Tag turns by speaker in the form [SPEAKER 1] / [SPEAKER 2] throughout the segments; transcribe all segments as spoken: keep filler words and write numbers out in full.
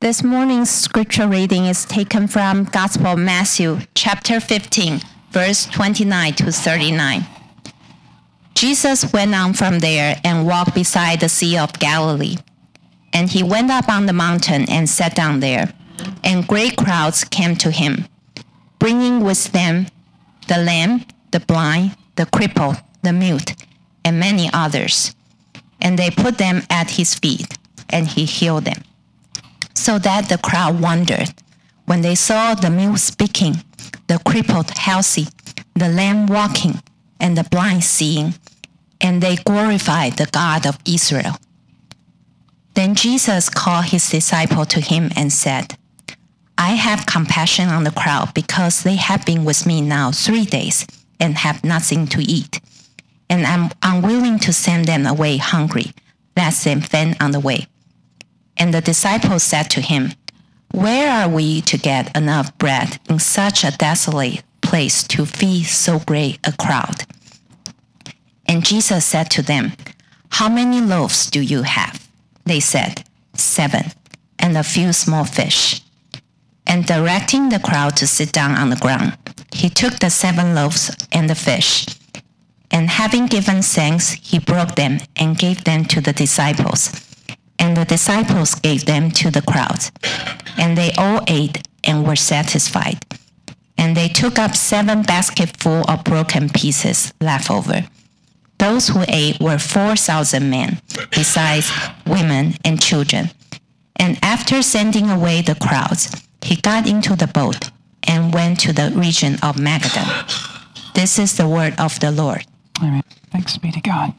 [SPEAKER 1] This morning's scripture reading is taken from Gospel of Matthew, chapter fifteen, verse twenty-nine to thirty-nine. Jesus went on from there and walked beside the Sea of Galilee. And he went up on the mountain and sat down there. And great crowds came to him, bringing with them the lame, the blind, the crippled, the mute, and many others. And they put them at his feet, and he healed them. So that the crowd wondered when they saw the mute speaking, the crippled healthy, the lame walking, and the blind seeing, and they glorified the God of Israel. Then Jesus called his disciple to him and said, I have compassion on the crowd because they have been with me now three days and have nothing to eat. And I'm unwilling to send them away hungry, lest they faint on the way. And the disciples said to him, Where are we to get enough bread in such a desolate place to feed so great a crowd? And Jesus said to them, How many loaves do you have? They said, Seven, and a few small fish. And directing the crowd to sit down on the ground, he took the seven loaves and the fish. And having given thanks, he broke them and gave them to the disciples. And the disciples gave them to the crowds. And they all ate and were satisfied. And they took up seven basketfuls of broken pieces left over. Those who ate were four thousand men, besides women and children. And after sending away the crowds, he got into the boat and went to the region of Magadan. This is the word of the Lord.
[SPEAKER 2] Amen. Thanks be to God.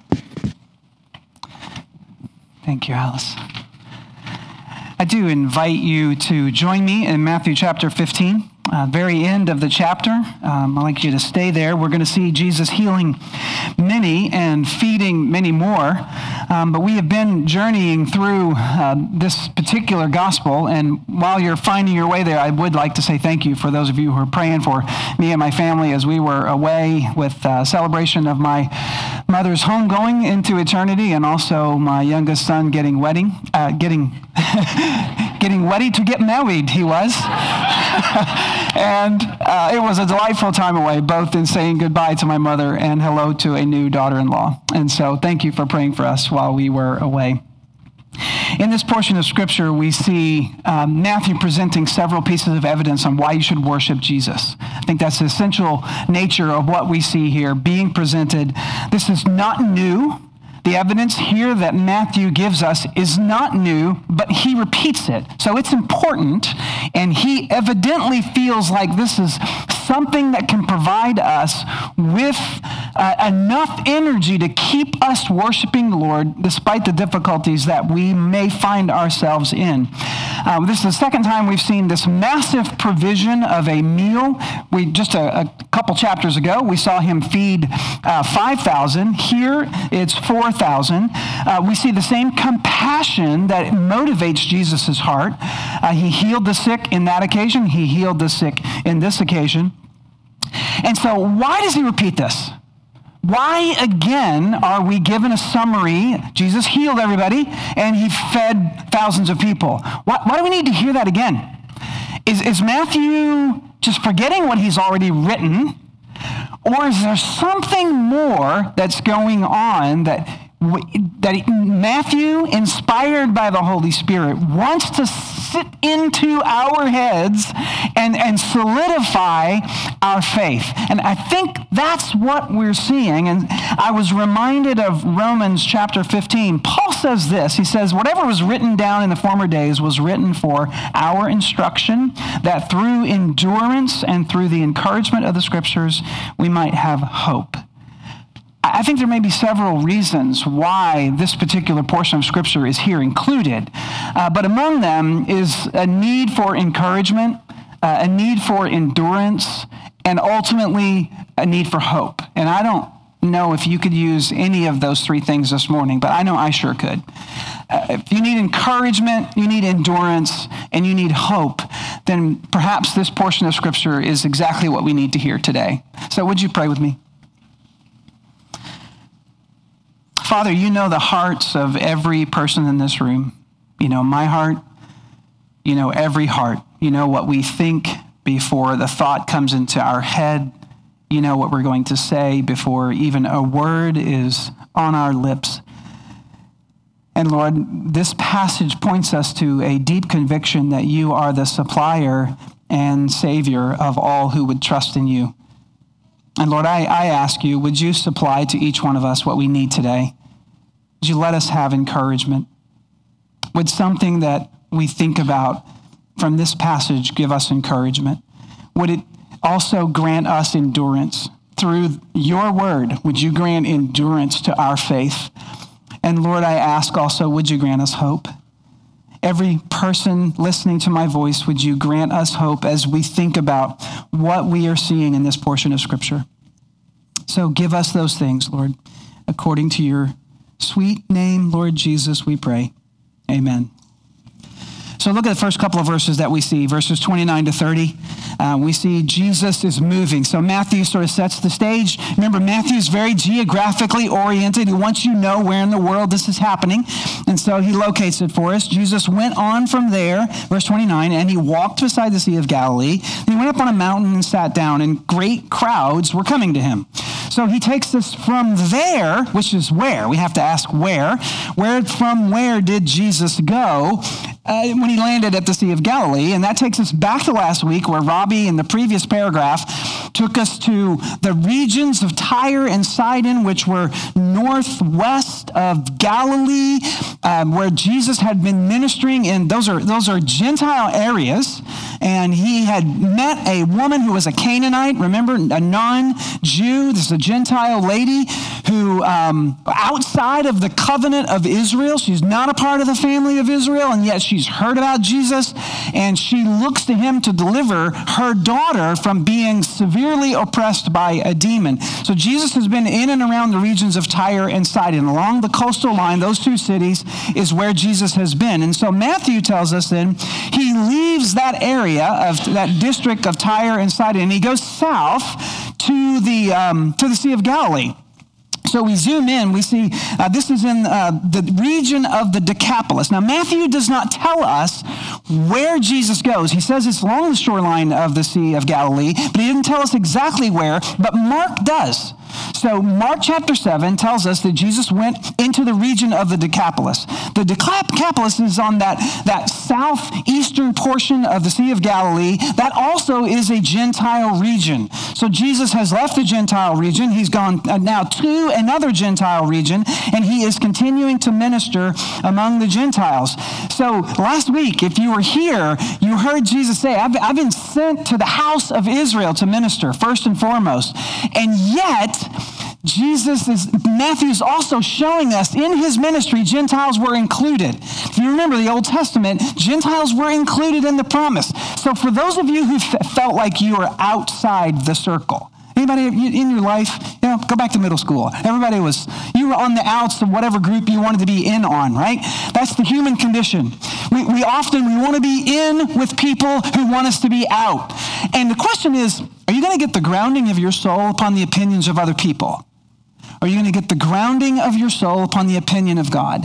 [SPEAKER 2] Thank you, Alice. I do invite you to join me in Matthew chapter fifteen, uh, very end of the chapter. Um, I'd like you to stay there. We're going to see Jesus healing many and feeding many more. Um, but we have been journeying through uh, this particular gospel. And while you're finding your way there, I would like to say thank you for those of you who are praying for me and my family as we were away with uh, celebration of my mother's homegoing into eternity, and also my youngest son getting wedding, uh, getting getting ready to get married. He was, and uh, it was a delightful time away, both in saying goodbye to my mother and hello to a new daughter-in-law. And so, thank you for praying for us while we were away. In this portion of Scripture, we see um, Matthew presenting several pieces of evidence on why you should worship Jesus. I think that's the essential nature of what we see here being presented. This is not new. The evidence here that Matthew gives us is not new, but he repeats it. So it's important, and he evidently feels like this is something that can provide us with uh, enough energy to keep us worshiping the Lord despite the difficulties that we may find ourselves in. Uh, this is the second time we've seen this massive provision of a meal. We just a, a couple chapters ago, we saw him feed uh, five thousand. Here, it's four thousand. Uh, we see the same compassion that motivates Jesus' heart. Uh, he healed the sick in that occasion. He healed the sick in this occasion. And so why does he repeat this? Why, again, are we given a summary? Jesus healed everybody, and he fed thousands of people. Why, why do we need to hear that again? Is, is Matthew just forgetting what he's already written? Or is there something more that's going on that that Matthew, inspired by the Holy Spirit, wants to sit into our heads and, and solidify our faith? And I think that's what we're seeing. And I was reminded of Romans chapter fifteen. Paul says this. He says, whatever was written down in the former days was written for our instruction, that through endurance and through the encouragement of the Scriptures, we might have hope. I think there may be several reasons why this particular portion of Scripture is here included, uh, but among them is a need for encouragement, uh, a need for endurance, and ultimately a need for hope. And I don't know if you could use any of those three things this morning, but I know I sure could. Uh, if you need encouragement, you need endurance, and you need hope, then perhaps this portion of Scripture is exactly what we need to hear today. So would you pray with me? Father, you know the hearts of every person in this room. You know my heart. You know every heart. You know what we think before the thought comes into our head. You know what we're going to say before even a word is on our lips. And Lord, this passage points us to a deep conviction that you are the supplier and Savior of all who would trust in you. And Lord, I, I ask you, would you supply to each one of us what we need today? Would you let us have encouragement? Would something that we think about from this passage give us encouragement? Would it also grant us endurance? Through your word, would you grant endurance to our faith? And Lord, I ask also, would you grant us hope? Every person listening to my voice, would you grant us hope as we think about what we are seeing in this portion of Scripture? So give us those things, Lord, according to your sweet name, Lord Jesus, we pray. Amen. So look at the first couple of verses that we see, verses twenty-nine to thirty. Uh, we see Jesus is moving. So Matthew sort of sets the stage. Remember, Matthew's very geographically oriented. He wants you to know where in the world this is happening. And so he locates it for us. Jesus went on from there, verse twenty-nine, and he walked beside the Sea of Galilee. And he went up on a mountain and sat down, and great crowds were coming to him. So he takes us from there, which is where? We have to ask where. Where from where did Jesus go uh, when he landed at the Sea of Galilee? And that takes us back to last week where Robbie in the previous paragraph took us to the regions of Tyre and Sidon, which were northwest of Galilee, um, where Jesus had been ministering in. Those are, those are Gentile areas. And he had met a woman who was a Canaanite, remember, a non-Jew. This is a Gentile lady who, um, outside of the covenant of Israel, she's not a part of the family of Israel, and yet she's heard about Jesus, and she looks to him to deliver her daughter from being severely oppressed by a demon. So Jesus has been in and around the regions of Tyre and Sidon. Along the coastal line, those two cities is where Jesus has been. And so Matthew tells us then he leaves that area of that district of Tyre and Sidon, and he goes south to the um, to the Sea of Galilee. So we zoom in, we see uh, this is in uh, the region of the Decapolis. Now, Matthew does not tell us where Jesus goes. He says it's along the shoreline of the Sea of Galilee, but he didn't tell us exactly where, but Mark does. So Mark chapter seven tells us that Jesus went into the region of the Decapolis. The Decapolis is on that, that southeastern portion of the Sea of Galilee. That also is a Gentile region. So Jesus has left the Gentile region. He's gone now to another Gentile region, and he is continuing to minister among the Gentiles. So last week, if you were here, you heard Jesus say, I've, I've been sent to the house of Israel to minister, first and foremost. And yet, Jesus is, Matthew's also showing us in his ministry, Gentiles were included. If you remember the Old Testament, Gentiles were included in the promise. So for those of you who f- felt like you were outside the circle, anybody in your life, you know, go back to middle school. Everybody was, you were on the outs of whatever group you wanted to be in on, right? That's the human condition. We, we often, we want to be in with people who want us to be out. And the question is, are you going to get the grounding of your soul upon the opinions of other people? Or are you going to get the grounding of your soul upon the opinion of God?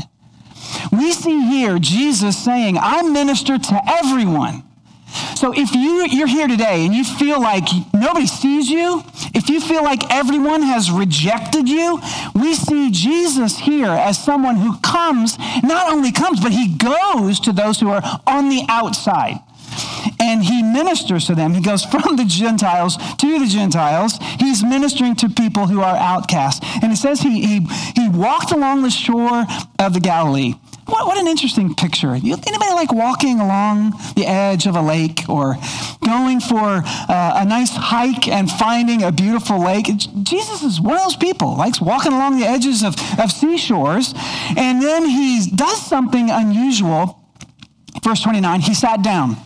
[SPEAKER 2] We see here Jesus saying, I minister to everyone. So if you, you're here today and you feel like nobody sees you, if you feel like everyone has rejected you, we see Jesus here as someone who comes, not only comes, but he goes to those who are on the outside. And he ministers to them. He goes from the Gentiles to the Gentiles. He's ministering to people who are outcasts. And it says he he, he walked along the shore of the Galilee. What, what an interesting picture. Anybody like walking along the edge of a lake or going for uh, a nice hike and finding a beautiful lake? Jesus is one of those people, likes walking along the edges of, of seashores. And then he does something unusual. Verse twenty-nine, he sat down.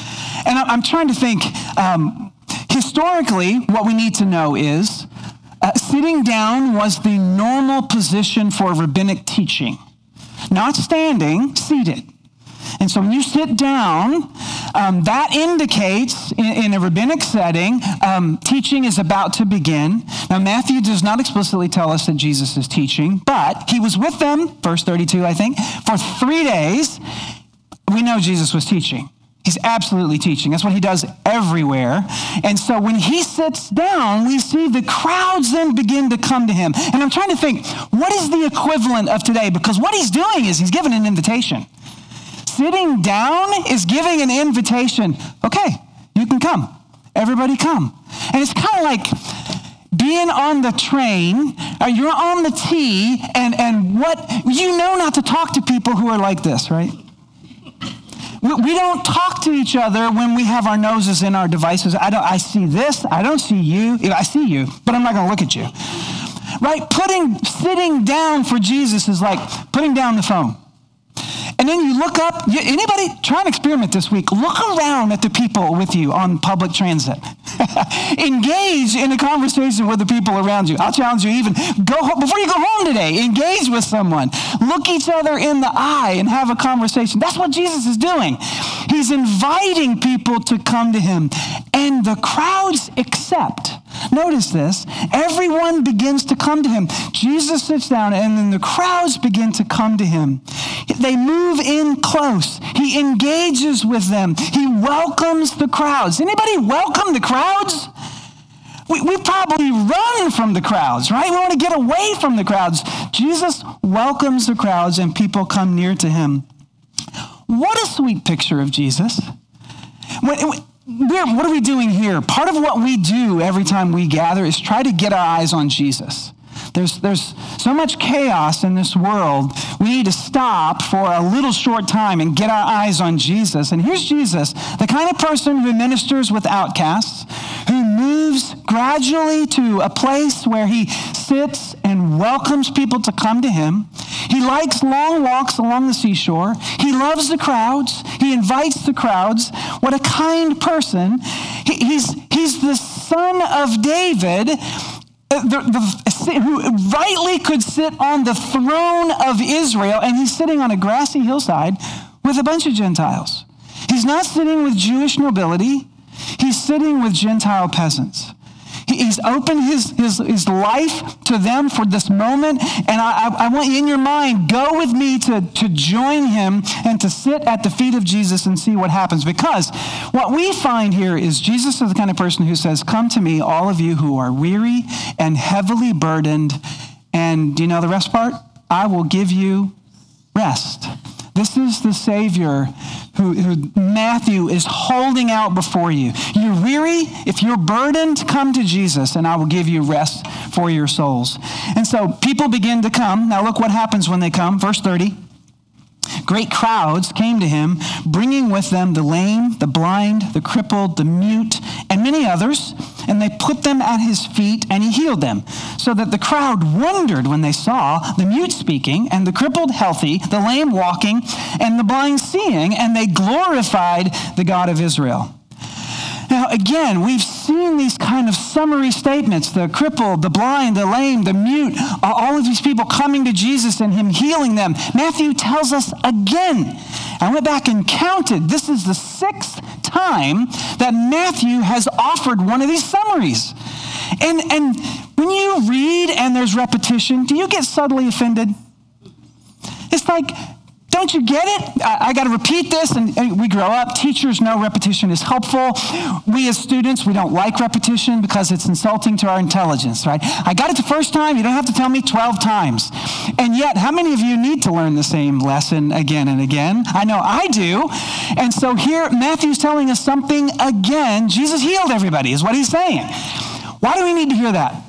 [SPEAKER 2] And I'm trying to think, um, historically, what we need to know is uh, sitting down was the normal position for rabbinic teaching. Not standing, seated. And so when you sit down, um, that indicates in, in a rabbinic setting, um, teaching is about to begin. Now, Matthew does not explicitly tell us that Jesus is teaching, but he was with them, verse thirty-two, I think, for three days. We know Jesus was teaching. He's absolutely teaching. That's what he does everywhere. And so when he sits down, we see the crowds then begin to come to him. And I'm trying to think, what is the equivalent of today? Because what he's doing is he's giving an invitation. Sitting down is giving an invitation. Okay, you can come. Everybody come. And it's kind of like being on the train, uh, you're on the T, and, and what, you know not to talk to people who are like this, right? We, we don't talk to each other when we have our noses in our devices. I don't. I see this. I don't see you. I see you, but I'm not going to look at you. Right? Putting, sitting down for Jesus is like putting down the phone. And then you look up, you, anybody, try and experiment this week. Look around at the people with you on public transit. Engage in a conversation with the people around you. I'll challenge you even, go home, before you go home today, engage with someone. Look each other in the eye and have a conversation. That's what Jesus is doing. He's inviting people to come to him. And the crowds accept. Notice this. Everyone begins to come to him. Jesus sits down, and then the crowds begin to come to him. They move in close. He engages with them. He welcomes the crowds. Anybody welcome the crowds? We, we probably run from the crowds, right? We want to get away from the crowds. Jesus welcomes the crowds, and people come near to him. What a sweet picture of Jesus. When, when, We're, what are we doing here? Part of what we do every time we gather is try to get our eyes on Jesus. There's, there's so much chaos in this world. We need to stop for a little short time and get our eyes on Jesus. And here's Jesus, the kind of person who ministers with outcasts, who moves gradually to a place where he sits and welcomes people to come to him. He likes long walks along the seashore. He loves the crowds. He invites the crowds. What a kind person. He, he's, he's the son of David, the, the, who rightly could sit on the throne of Israel, and he's sitting on a grassy hillside with a bunch of Gentiles. He's not sitting with Jewish nobility. He's sitting with Gentile peasants. He's opened his, his, his life to them for this moment. And I, I want you in your mind, go with me to, to join him and to sit at the feet of Jesus and see what happens. Because what we find here is Jesus is the kind of person who says, come to me, all of you who are weary and heavily burdened. And do you know the rest part? I will give you rest. This is the Savior who, who Matthew is holding out before you. You're weary? If you're burdened, come to Jesus, and I will give you rest for your souls. And so people begin to come. Now look what happens when they come. Verse thirty. Great crowds came to him, bringing with them the lame, the blind, the crippled, the mute, and many others, and they put them at his feet, and he healed them, so that the crowd wondered when they saw the mute speaking, and the crippled healthy, the lame walking, and the blind seeing, and they glorified the God of Israel. Now, again, we've seen these kind of summary statements, the crippled, the blind, the lame, the mute, all of these people coming to Jesus and him healing them. Matthew tells us again, I went back and counted, this is the sixth time that Matthew has offered one of these summaries. And, and when you read and there's repetition, do you get subtly offended? It's like, don't you get it? I, I got to repeat this, and, and we grow up. Teachers know repetition is helpful. We as students, we don't like repetition because it's insulting to our intelligence, right? I got it the first time. You don't have to tell me twelve times. And yet, how many of you need to learn the same lesson again and again? I know I do. And so here, Matthew's telling us something again. Jesus healed everybody, is what he's saying. Why do we need to hear that?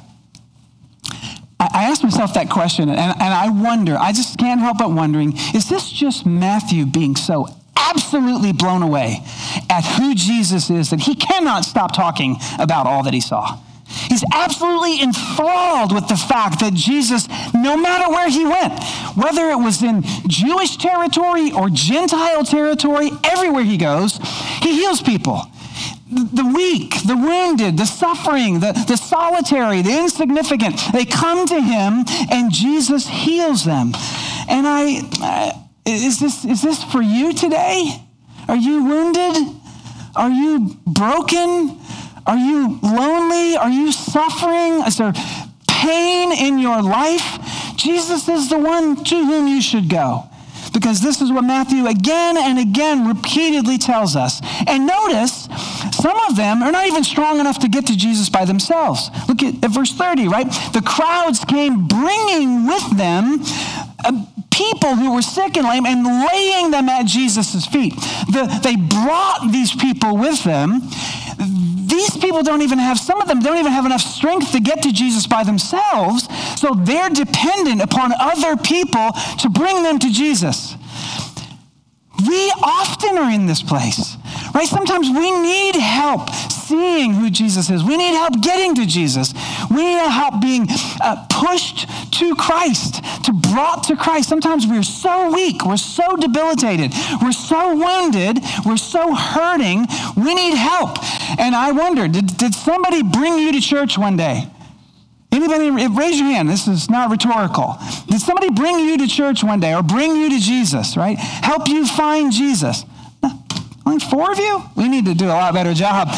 [SPEAKER 2] I asked myself that question, and, and I wonder, I just can't help but wondering, is this just Matthew being so absolutely blown away at who Jesus is that he cannot stop talking about all that he saw? He's absolutely enthralled with the fact that Jesus, no matter where he went, whether it was in Jewish territory or Gentile territory, everywhere he goes, he heals people. The weak, the wounded, the suffering, the, the solitary, the insignificant, they come to him and Jesus heals them. And I, uh, is this, is this for you today? Are you wounded? Are you broken? Are you lonely? Are you suffering? Is there pain in your life? Jesus is the one to whom you should go. Because because this is what Matthew again and again repeatedly tells us. And notice, some of them are not even strong enough to get to Jesus by themselves. Look at, at verse thirty, right? The crowds came bringing with them uh, people who were sick and lame and laying them at Jesus' feet. The, they brought these people with them. These people don't even have, some of them don't even have enough strength to get to Jesus by themselves, so they're dependent upon other people to bring them to Jesus. We often are in this place, right? Sometimes we need help seeing who Jesus is. We need help getting to Jesus. We need help being uh, pushed to Christ, to brought to Christ. Sometimes we're so weak, we're so debilitated, we're so wounded, we're so hurting, we need help. And I wonder, did, did somebody bring you to church one day? Anybody, raise your hand. This is not rhetorical. Did somebody bring you to church one day or bring you to Jesus, right? Help you find Jesus? Only four of you? We need to do a lot better job.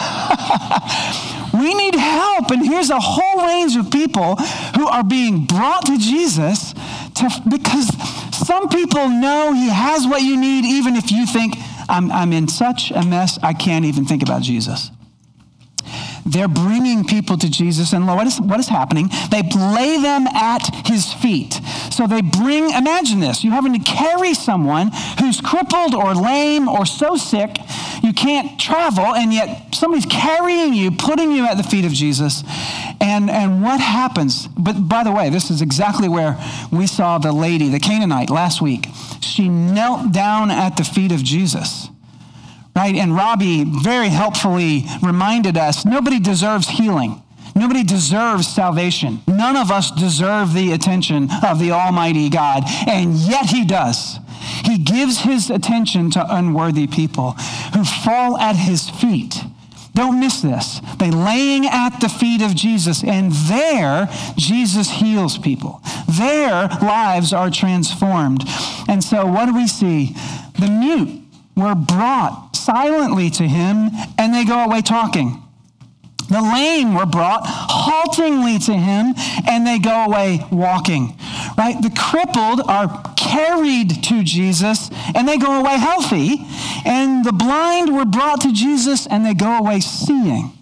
[SPEAKER 2] We need help. And here's a whole range of people who are being brought to Jesus to, because some people know he has what you need, even if you think, I'm, I'm in such a mess, I can't even think about Jesus. They're bringing people to Jesus, and what is, what is happening? They lay them at his feet. So they bring, imagine this, you're having to carry someone who's crippled or lame or so sick, you can't travel, and yet somebody's carrying you, putting you at the feet of Jesus. And, and what happens? But by the way, this is exactly where we saw the lady, the Canaanite, last week. She knelt down at the feet of Jesus. Right? And Robbie very helpfully reminded us, nobody deserves healing. Nobody deserves salvation. None of us deserve the attention of the Almighty God, and yet he does. He gives his attention to unworthy people who fall at his feet. Don't miss this. They laying at the feet of Jesus, and there Jesus heals people. Their lives are transformed. And so what do we see? The mute were brought silently to him, and they go away talking. The lame were brought haltingly to him, and they go away walking. Right? The crippled are carried to Jesus, and they go away healthy. And the blind were brought to Jesus, and they go away seeing.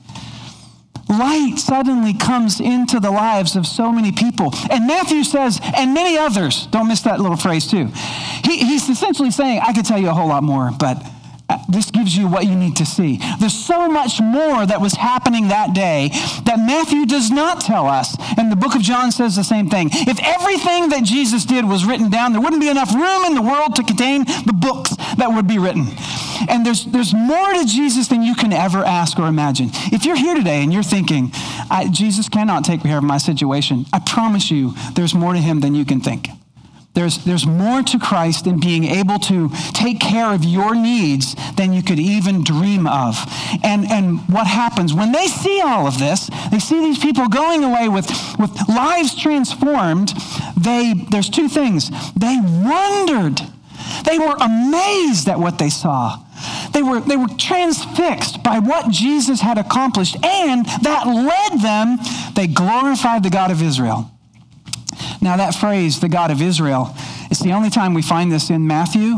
[SPEAKER 2] Light suddenly comes into the lives of so many people. And Matthew says, and many others. Don't miss that little phrase too. He, he's essentially saying, I could tell you a whole lot more, but this gives you what you need to see. There's so much more that was happening that day that Matthew does not tell us. And the book of John says the same thing. If everything that Jesus did was written down, there wouldn't be enough room in the world to contain the books that would be written. And there's there's more to Jesus than you can ever ask or imagine. If you're here today and you're thinking, I, Jesus cannot take care of my situation, I promise you there's more to him than you can think. There's, there's more to Christ in being able to take care of your needs than you could even dream of. And, and what happens when they see all of this, they see these people going away with, with lives transformed, they, there's two things. They wondered. They were amazed at what they saw. They were, they were transfixed by what Jesus had accomplished, and that led them, they glorified the God of Israel. Now that phrase, the God of Israel, it's the only time we find this in Matthew,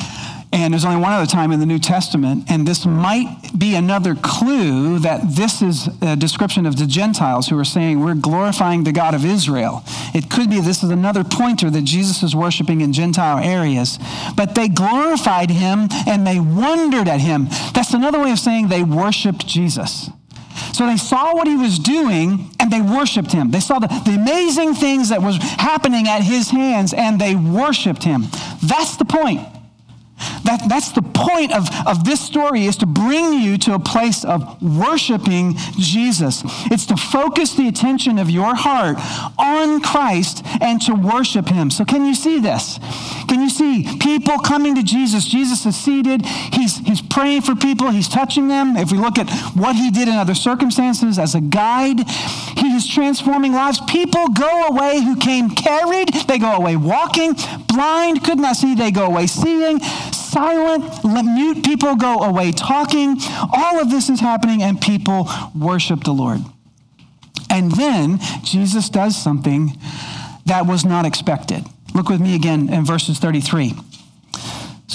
[SPEAKER 2] and there's only one other time in the New Testament, and this might be another clue that this is a description of the Gentiles who are saying, we're glorifying the God of Israel. It could be this is another pointer that Jesus is worshiping in Gentile areas, but they glorified him and they wondered at him. That's another way of saying they worshiped Jesus. So they saw what he was doing and they worshiped him. They saw the, the amazing things that was happening at his hands and they worshiped him. That's the point. That, that's the point of, of this story, is to bring you to a place of worshiping Jesus. It's to focus the attention of your heart on Christ and to worship him. So can you see this? Can you see people coming to Jesus? Jesus is seated. He's, he's praying for people. He's touching them. If we look at what he did in other circumstances as a guide, he is transforming lives. People go away who came carried. They go away walking. Blind, could not see. They go away seeing. Silent, mute people go away talking. All of this is happening and people worship the Lord. And then Jesus does something that was not expected. Look with me again in verses thirty-three.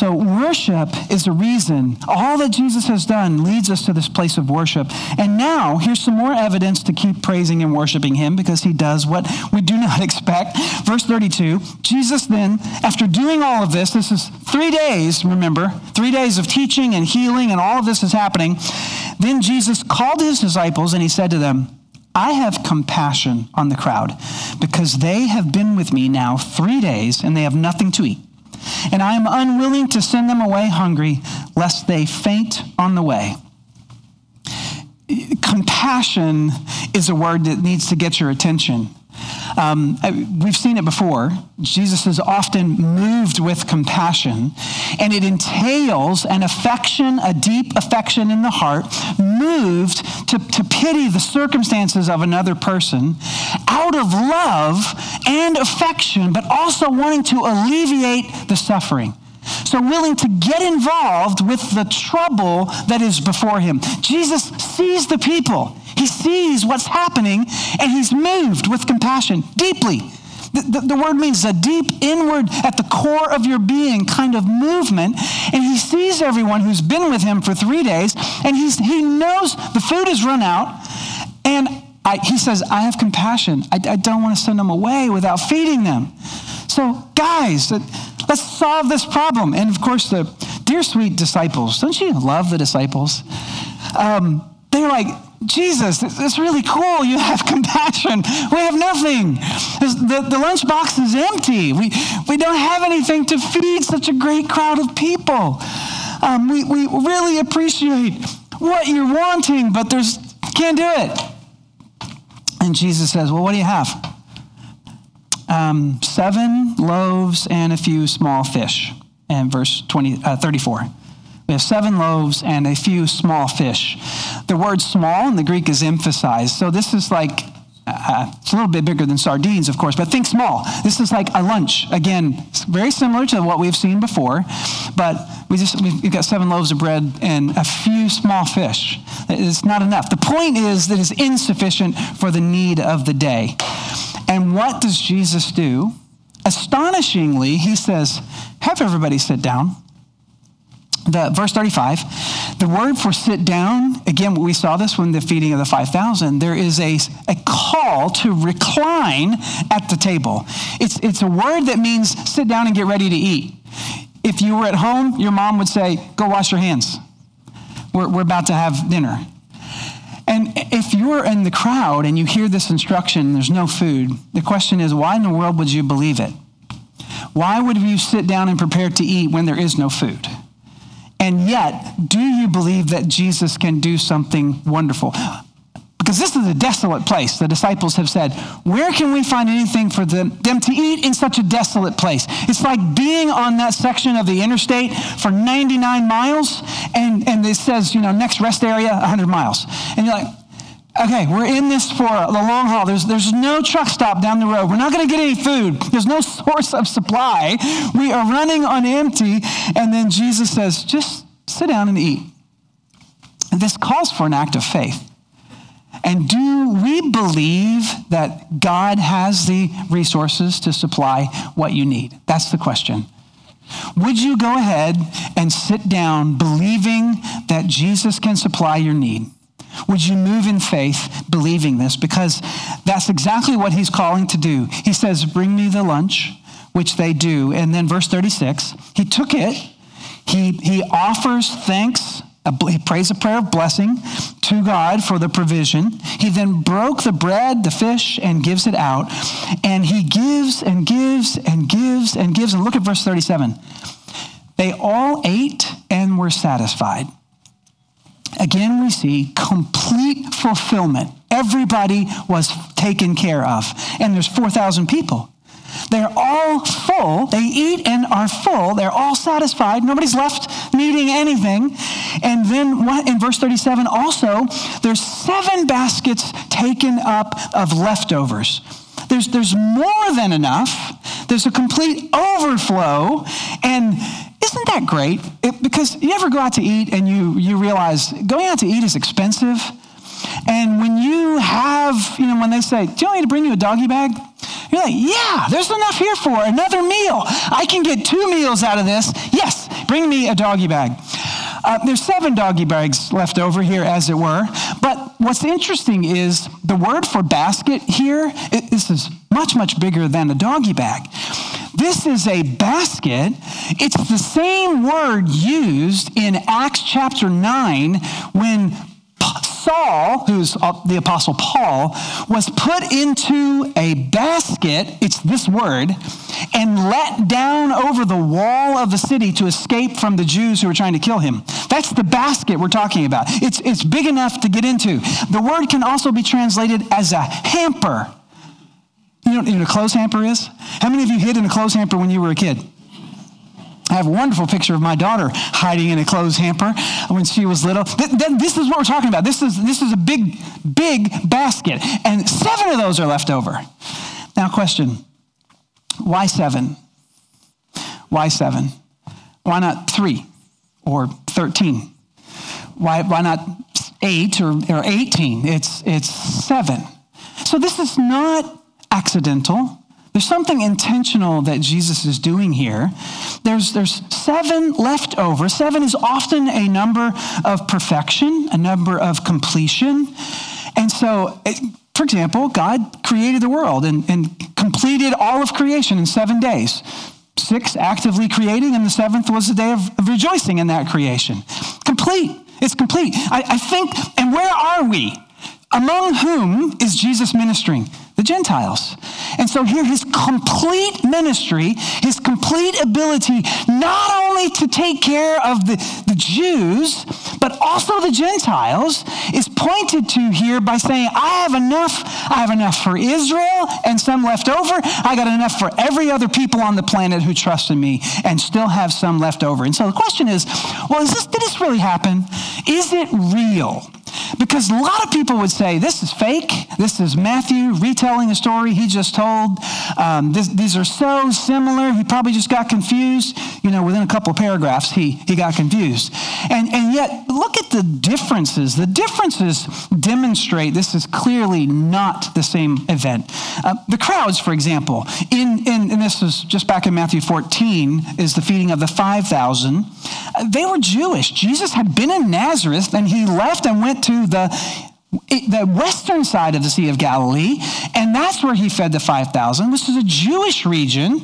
[SPEAKER 2] so worship is the reason. All that Jesus has done leads us to this place of worship. And now, here's some more evidence to keep praising and worshiping him, because he does what we do not expect. Verse thirty-two, Jesus then, after doing all of this, this is three days, remember, three days of teaching and healing, and all of this is happening. Then Jesus called his disciples and he said to them, I have compassion on the crowd, because they have been with me now three days and they have nothing to eat. And I am unwilling to send them away hungry, lest they faint on the way. Compassion is a word that needs to get your attention. Um, we've seen it before. Jesus is often moved with compassion, and it entails an affection, a deep affection in the heart, moved to, to pity the circumstances of another person out of love and affection, but also wanting to alleviate the suffering. So willing to get involved with the trouble that is before him. Jesus sees the people. He sees what's happening, and he's moved with compassion deeply. The, the, the word means a deep inward, at the core of your being kind of movement. And he sees everyone who's been with him for three days, and he's, he knows the food has run out. And I, he says, I have compassion. I, I don't want to send them away without feeding them. So guys, let's solve this problem. And of course, the dear sweet disciples, don't you love the disciples? Um, they're like, Jesus, it's really cool. You have compassion. We have nothing. The, the lunchbox is empty. We, we don't have anything to feed such a great crowd of people. Um, we, we really appreciate what you're wanting, but there's can't do it. And Jesus says, well, what do you have? Um, seven loaves and a few small fish. And verse twenty, uh, thirty-four. We have seven loaves and a few small fish. The word small in the Greek is emphasized. So this is like, uh, it's a little bit bigger than sardines, of course, but think small. This is like a lunch. Again, it's very similar to what we've seen before, but we just, we've got seven loaves of bread and a few small fish. It's not enough. The point is that it's insufficient for the need of the day. And what does Jesus do? Astonishingly, he says, have everybody sit down. The, verse thirty-five, the word for sit down, again, we saw this when the feeding of the five thousand, there is a, a call to recline at the table. It's, it's a word that means sit down and get ready to eat. If you were at home, your mom would say, go wash your hands. We're, we're about to have dinner. And if you're in the crowd and you hear this instruction, there's no food, the question is, why in the world would you believe it? Why would you sit down and prepare to eat when there is no food? And yet, do you believe that Jesus can do something wonderful? Because this is a desolate place. The disciples have said, where can we find anything for them, them to eat in such a desolate place? It's like being on that section of the interstate for ninety-nine miles, and, and it says, you know, next rest area, one hundred miles. And you're like, okay, we're in this for the long haul. There's, there's no truck stop down the road. We're not going to get any food. There's no source of supply. We are running on empty. And then Jesus says, just sit down and eat. And this calls for an act of faith. And do we believe that God has the resources to supply what you need? That's the question. Would you go ahead and sit down believing that Jesus can supply your need? Would you move in faith believing this? Because that's exactly what he's calling to do. He says, bring me the lunch, which they do. And then verse thirty-six, he took it. He, he offers thanks. He prays a prayer of blessing to God for the provision. He then broke the bread, the fish, and gives it out. And he gives and gives and gives and gives. And look at verse thirty-seven. They all ate and were satisfied. Again, we see complete fulfillment. Everybody was taken care of. And there's four thousand people. They're all full. They eat and are full. They're all satisfied. Nobody's left needing anything. And then what, in verse thirty-seven, also, there's seven baskets taken up of leftovers. There's, there's more than enough. There's a complete overflow. And isn't that great? It, because you ever go out to eat and you, you realize going out to eat is expensive. And when you have, you know, when they say, do you want me to bring you a doggy bag? You're like, yeah, there's enough here for another meal. I can get two meals out of this. Yes, bring me a doggy bag. Uh, there's seven doggy bags left over here, as it were. But what's interesting is the word for basket here, it, this is much, much bigger than a doggy bag. This is a basket. It's the same word used in Acts chapter nine when Saul, who's the Apostle Paul, was put into a basket, it's this word, and let down over the wall of the city to escape from the Jews who were trying to kill him. That's the basket we're talking about. It's, it's big enough to get into. The word can also be translated as a hamper. You know what a clothes hamper is? How many of you hid in a clothes hamper when you were a kid? I have a wonderful picture of my daughter hiding in a clothes hamper when she was little. Th- th- this is what we're talking about. This is, this is a big, big basket. And seven of those are left over. Now, question, why seven? Why seven? Why not three or thirteen? Why, why not eight or, or eighteen? It's, it's seven. So this is not accidental. There's something intentional that Jesus is doing here. There's, there's seven left over. Seven is often a number of perfection, a number of completion. And so, for example, God created the world and, and completed all of creation in seven days. Six actively creating, and the seventh was the day of, of rejoicing in that creation. Complete. It's complete. I, I think, and where are we? Among whom is Jesus ministering? The Gentiles. And so here his complete ministry, his complete ability, not only to take care of the, the Jews, but also the Gentiles, is pointed to here by saying, I have enough, I have enough for Israel and some left over. I got enough for every other people on the planet who trust in me and still have some left over. And so the question is, well, is this, did this really happen? Is it real? Because a lot of people would say, this is fake. This is Matthew retelling a story he just told. Um, this, these are so similar. He probably just got confused. You know, within a couple of paragraphs, he, he got confused. And, and yet, look at the differences. The differences demonstrate this is clearly not the same event. Uh, the crowds, for example, in, in, and this was just back in Matthew fourteen, is the feeding of the five thousand. Uh, they were Jewish. Jesus had been in Nazareth, and he left and went to the the western side of the Sea of Galilee, and that's where he fed the five thousand, which is a Jewish region.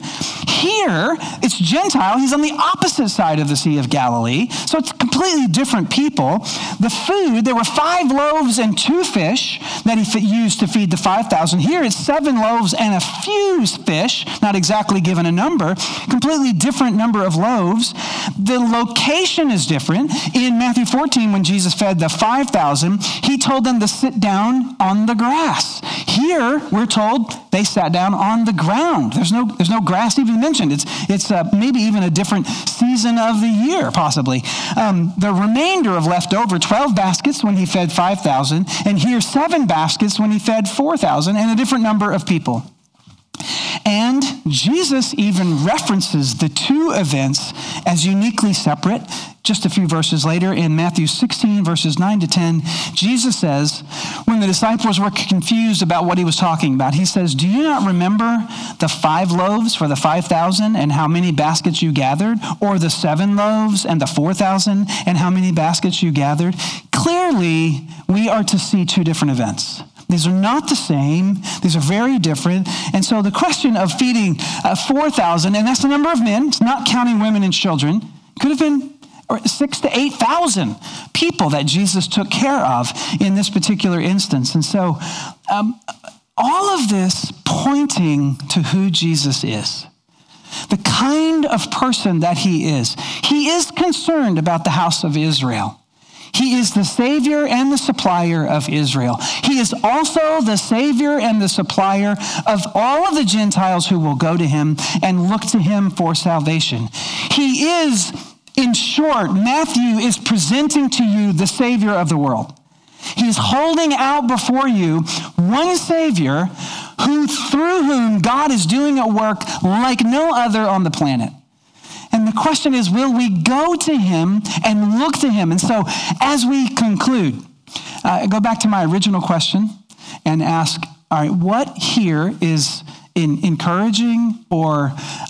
[SPEAKER 2] Here, it's Gentile. He's on the opposite side of the Sea of Galilee, so it's completely different people. The food, there were five loaves and two fish that he used to feed the five thousand. Here, it's seven loaves and a few fish, not exactly given a number, completely different number of loaves. The location is different. In Matthew fourteen, when Jesus fed the five thousand, he told them to sit down on the grass. Here, we're told they sat down on the ground. There's no, there's no grass even mentioned. It's, it's uh, maybe even a different season of the year, possibly. Um, the remainder of leftover, twelve baskets when he fed five thousand, and here seven baskets when he fed four thousand, and a different number of people. And Jesus even references the two events as uniquely separate. Just a few verses later, in Matthew sixteen, verses nine to ten, Jesus says, when the disciples were confused about what he was talking about, he says, do you not remember the five loaves for the five thousand and how many baskets you gathered? Or the seven loaves and the four thousand and how many baskets you gathered? Clearly, we are to see two different events. These are not the same. These are very different. And so the question of feeding uh, four thousand, and that's the number of men, it's not counting women and children, could have been six to eight thousand people that Jesus took care of in this particular instance. And so um, all of this pointing to who Jesus is, the kind of person that he is. He is concerned about the house of Israel. He is the Savior and the supplier of Israel. He is also the Savior and the supplier of all of the Gentiles who will go to him and look to him for salvation. He is, in short, Matthew is presenting to you the Savior of the world. He's holding out before you one Savior who, through whom God is doing a work like no other on the planet. And the question is, will we go to him and look to him? And so as we conclude, uh, go back to my original question and ask, all right, what here is in encouraging or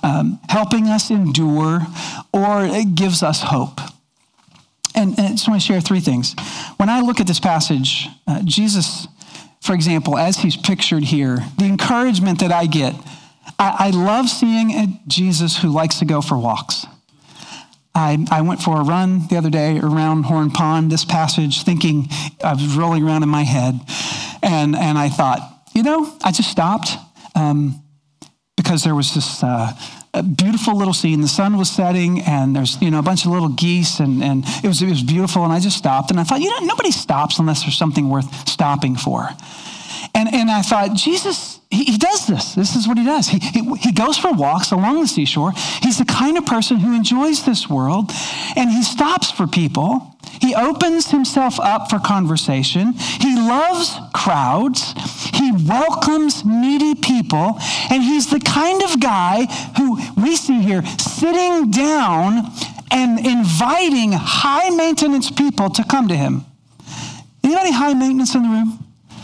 [SPEAKER 2] um, helping us endure, or it gives us hope. And, and I just want to share three things. When I look at this passage, uh, Jesus, for example, as he's pictured here, the encouragement that I get, I, I love seeing a Jesus who likes to go for walks. I, I went for a run the other day around Horn Pond, this passage, thinking, I was rolling around in my head, and, and I thought, you know, I just stopped um, because there was this uh, a beautiful little scene. The sun was setting, and there's, you know, a bunch of little geese, and, and it was it was beautiful, and I just stopped, and I thought, you know, nobody stops unless there's something worth stopping for. And and I thought, Jesus, he, he does this. This is what he does. He, he he goes for walks along the seashore. He's the kind of person who enjoys this world, and he stops for people. He opens himself up for conversation. He loves crowds. He welcomes needy people. And he's the kind of guy who we see here sitting down and inviting high maintenance people to come to him. Anybody high maintenance in the room?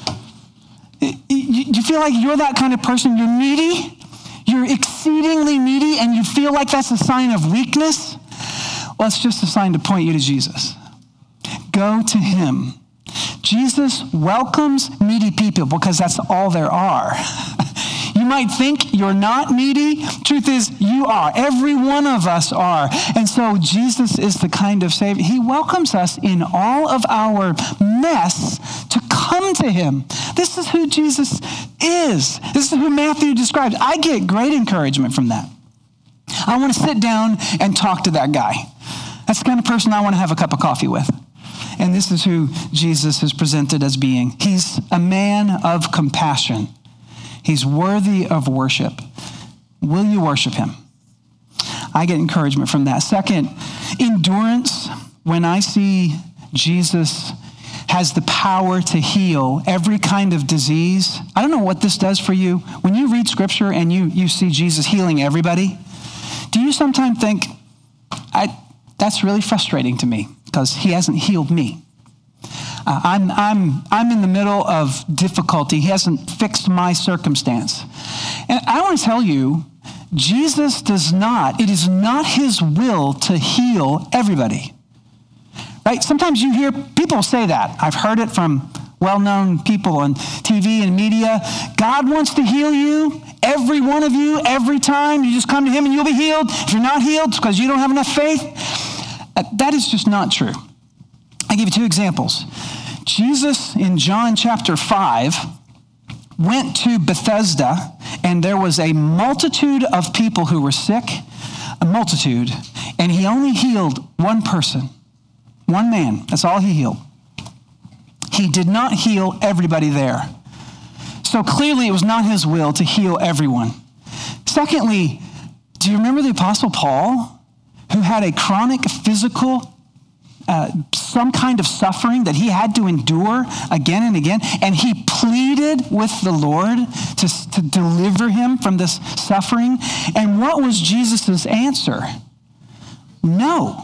[SPEAKER 2] Do you feel like you're that kind of person? You're needy? You're exceedingly needy, and you feel like that's a sign of weakness? Well, it's just a sign to point you to Jesus. Go to him. Jesus welcomes needy people because that's all there are. You might think you're not needy. Truth is, you are. Every one of us are. And so Jesus is the kind of Savior. He welcomes us in all of our mess to come to him. This is who Jesus is. This is who Matthew describes. I get great encouragement from that. I want to sit down and talk to that guy. That's the kind of person I want to have a cup of coffee with. And this is who Jesus is presented as being. He's a man of compassion. He's worthy of worship. Will you worship him? I get encouragement from that. Second, endurance. When I see Jesus has the power to heal every kind of disease. I don't know what this does for you. When you read scripture and you, you see Jesus healing everybody, do you sometimes think, I, that's really frustrating to me because he hasn't healed me? Uh, I'm, I'm, I'm in the middle of difficulty. He hasn't fixed my circumstance. And I want to tell you, Jesus does not, it is not his will to heal everybody. Right? Sometimes you hear people say that. I've heard it from well-known people on T V and media. God wants to heal you, every one of you, every time. You just come to him and you'll be healed. If you're not healed, it's because you don't have enough faith. Uh, that is just not true. I'll give you two examples. Jesus in John chapter five went to Bethesda, and there was a multitude of people who were sick, a multitude, and he only healed one person, one man. That's all he healed. He did not heal everybody there. So clearly it was not his will to heal everyone. Secondly, do you remember the Apostle Paul, who had a chronic physical Uh, some kind of suffering that he had to endure again and again, and he pleaded with the Lord to, to deliver him from this suffering? And what was Jesus' answer? No.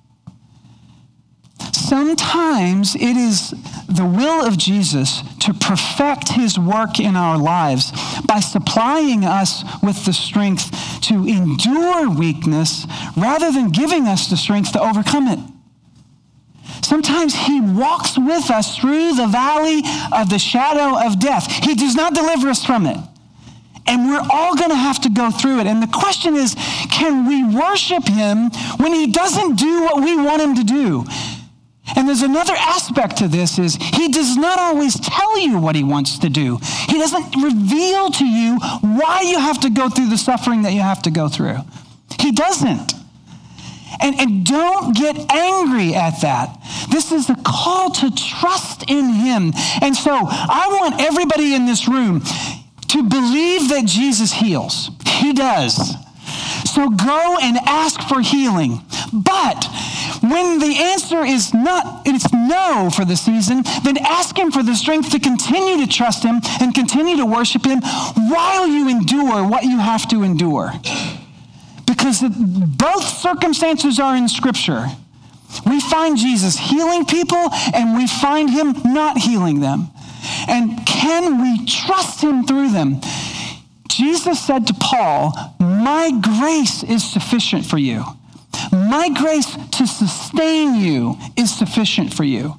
[SPEAKER 2] Sometimes it is the will of Jesus to perfect his work in our lives by supplying us with the strength to endure weakness rather than giving us the strength to overcome it. Sometimes he walks with us through the valley of the shadow of death. He does not deliver us from it. And we're all going to have to go through it. And the question is, can we worship him when he doesn't do what we want him to do? And there's another aspect to this is he does not always tell you what he wants to do. He doesn't reveal to you why you have to go through the suffering that you have to go through. He doesn't. And, and don't get angry at that. This is a call to trust in him. And so I want everybody in this room to believe that Jesus heals. He does. So go and ask for healing. But when the answer is not, it's no for the season, then ask him for the strength to continue to trust him and continue to worship him while you endure what you have to endure. Because both circumstances are in Scripture. We find Jesus healing people, and we find him not healing them. And can we trust him through them? Jesus said to Paul, my grace is sufficient for you. My grace to sustain you is sufficient for you.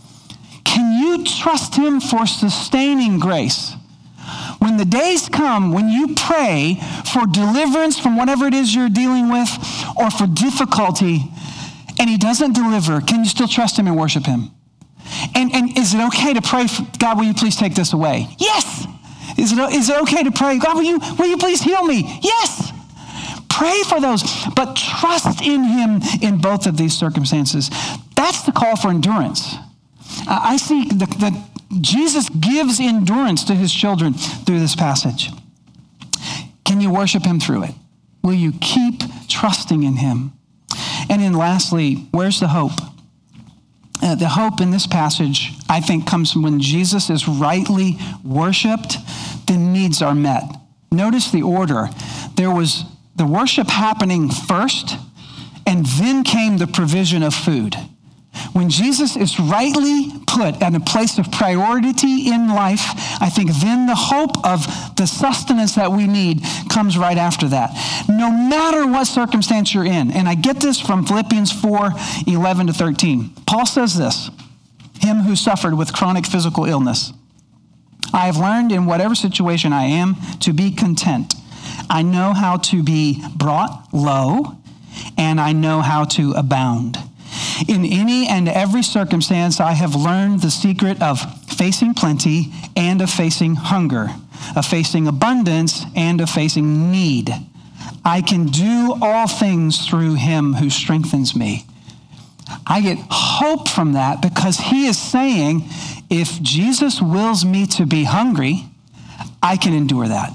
[SPEAKER 2] Can you trust him for sustaining grace? When the days come when you pray for deliverance from whatever it is you're dealing with or for difficulty and he doesn't deliver, can you still trust him and worship him? And, and is it okay to pray, for, God, will you please take this away? Yes. Is it, is it okay to pray, God, will you, will you please heal me? Yes. Pray for those, but trust in him in both of these circumstances. That's the call for endurance. Uh, I see that Jesus gives endurance to his children through this passage. Can you worship him through it? Will you keep trusting in him? And then lastly, where's the hope? Uh, the hope in this passage, I think, comes from when Jesus is rightly worshiped, the needs are met. Notice the order. There was the worship happening first, and then came the provision of food. When Jesus is rightly put at a place of priority in life, I think then the hope of the sustenance that we need comes right after that. No matter what circumstance you're in, and I get this from Philippians four, eleven to thirteen. Paul says this, him who suffered with chronic physical illness. I have learned in whatever situation I am to be content. I know how to be brought low, and I know how to abound. In any and every circumstance, I have learned the secret of facing plenty and of facing hunger, of facing abundance and of facing need. I can do all things through him who strengthens me. I get hope from that because he is saying, if Jesus wills me to be hungry, I can endure that.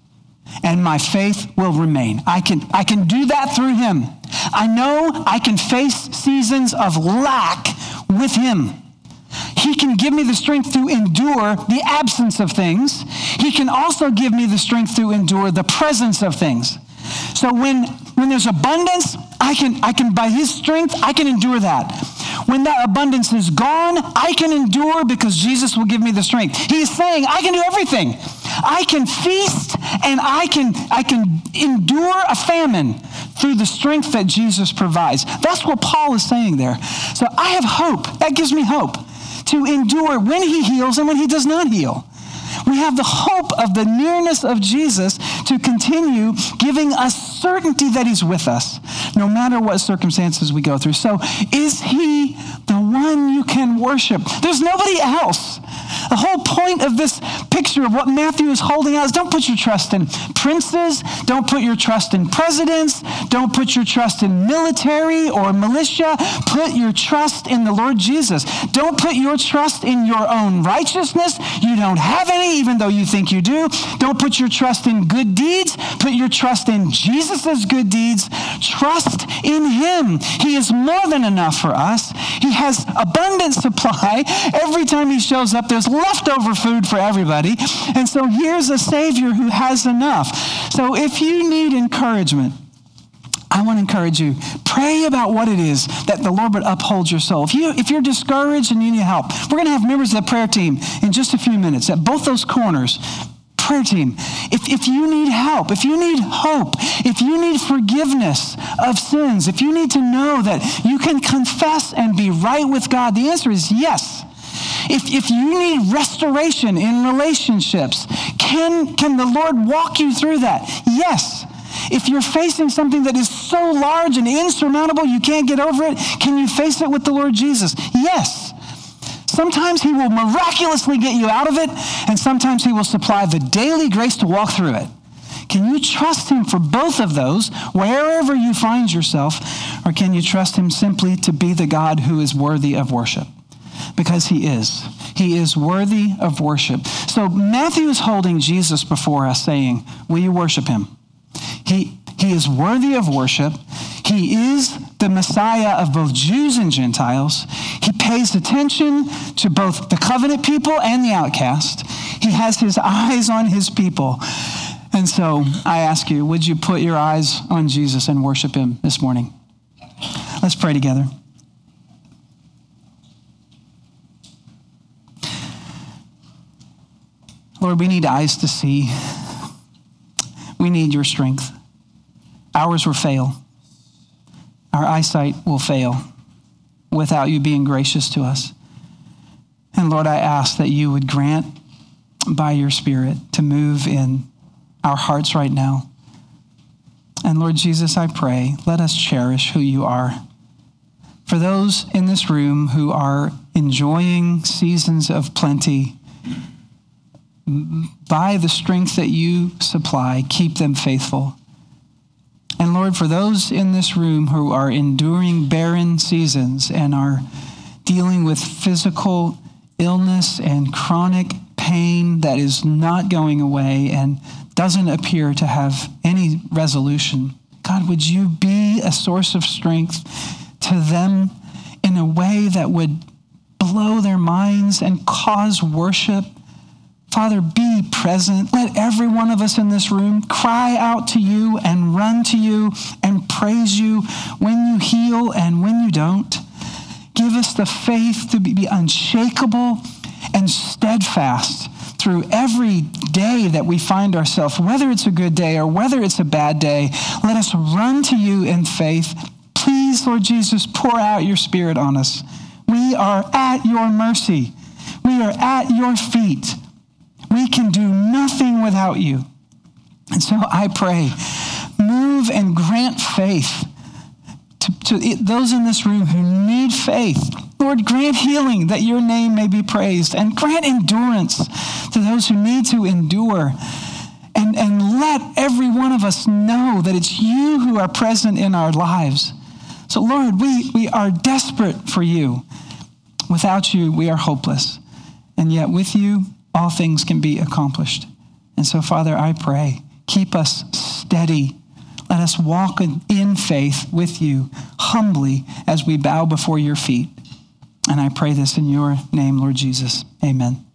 [SPEAKER 2] And my faith will remain. I can, I can do that through him. I know I can face seasons of lack with him. He can give me the strength to endure the absence of things. He can also give me the strength to endure the presence of things. So when, when there's abundance, I can, I can, by his strength, I can endure that. When that abundance is gone, I can endure because Jesus will give me the strength. He is saying, I can do everything. I can feast and I can, I can endure a famine through the strength that Jesus provides. That's what Paul is saying there. So I have hope. That gives me hope to endure when he heals and when he does not heal. We have the hope of the nearness of Jesus to continue giving us certainty that he's with us, no matter what circumstances we go through. So is he the one you can worship? There's nobody else. The whole point of this picture of what Matthew is holding out is don't put your trust in princes. Don't put your trust in presidents. Don't put your trust in military or militia. Put your trust in the Lord Jesus. Don't put your trust in your own righteousness. You don't have any, even though you think you do. Don't put your trust in good deeds. Put your trust in Jesus' good deeds. Trust in him. He is more than enough for us. He has abundant supply. Every time he shows up, there's leftover food for everybody. And so here's a Savior who has enough. So if you need encouragement, I want to encourage you, pray about what it is that the Lord would uphold your soul. If, you, if you're discouraged and you need help, we're going to have members of the prayer team in just a few minutes at both those corners. Prayer team, if, if you need help, if you need hope, if you need forgiveness of sins, if you need to know that you can confess and be right with God, the answer is yes. If, if you need restoration in relationships, can, can the Lord walk you through that? Yes. If you're facing something that is so large and insurmountable you can't get over it, can you face it with the Lord Jesus? Yes. Sometimes he will miraculously get you out of it, and sometimes he will supply the daily grace to walk through it. Can you trust him for both of those, wherever you find yourself, or can you trust him simply to be the God who is worthy of worship? Because he is. He is worthy of worship. So Matthew is holding Jesus before us saying, will you worship him? He, he is worthy of worship. He is the Messiah of both Jews and Gentiles. He pays attention to both the covenant people and the outcast. He has his eyes on his people. And so I ask you, would you put your eyes on Jesus and worship him this morning? Let's pray together. Lord, we need eyes to see. We need your strength. Ours will fail. Our eyesight will fail without you being gracious to us. And Lord, I ask that you would grant by your Spirit to move in our hearts right now. And Lord Jesus, I pray, let us cherish who you are. For those in this room who are enjoying seasons of plenty, by the strength that you supply, keep them faithful. And Lord, for those in this room who are enduring barren seasons and are dealing with physical illness and chronic pain that is not going away and doesn't appear to have any resolution, God, would you be a source of strength to them in a way that would blow their minds and cause worship? Father, be present. Let every one of us in this room cry out to you and run to you and praise you when you heal and when you don't. Give us the faith to be unshakable and steadfast through every day that we find ourselves, whether it's a good day or whether it's a bad day. Let us run to you in faith. Please, Lord Jesus, pour out your Spirit on us. We are at your mercy. We are at your feet. We can do nothing without you. And so I pray, move and grant faith to, to those in this room who need faith. Lord, grant healing that your name may be praised, and grant endurance to those who need to endure. And, and let every one of us know that it's you who are present in our lives. So Lord, we, we are desperate for you. Without you, we are hopeless. And yet with you, all things can be accomplished. And so, Father, I pray, keep us steady. Let us walk in faith with you, humbly, as we bow before your feet. And I pray this in your name, Lord Jesus. Amen.